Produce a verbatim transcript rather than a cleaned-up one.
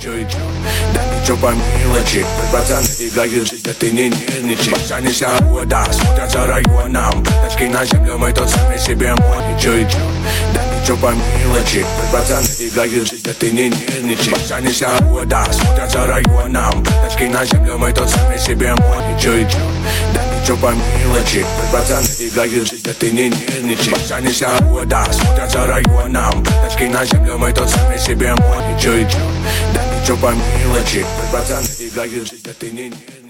чё и чё, да ничего по мелочи. Пацаны играют жизнь, да ты не нервничай. Останешься года, смотрят за районом. Тачки на землю, мы тот самый себе мой. Чё и чё, да ничего по мелочи. Пацаны играют жизнь, да ты не нервничай. Останешься года, смотрят за районом. Тачки на землю, мы тот самый себе мой. Чё и чё, да ничего по мелочи. Пацаны играют жизнь, да ты не нервничай. Останешься года, смотрят за районом. Тачки на землю, мы тот самый себе мой. Чё и чё, да ничего по мелочи. Пацаны играют жизнь, да ты не нервничай.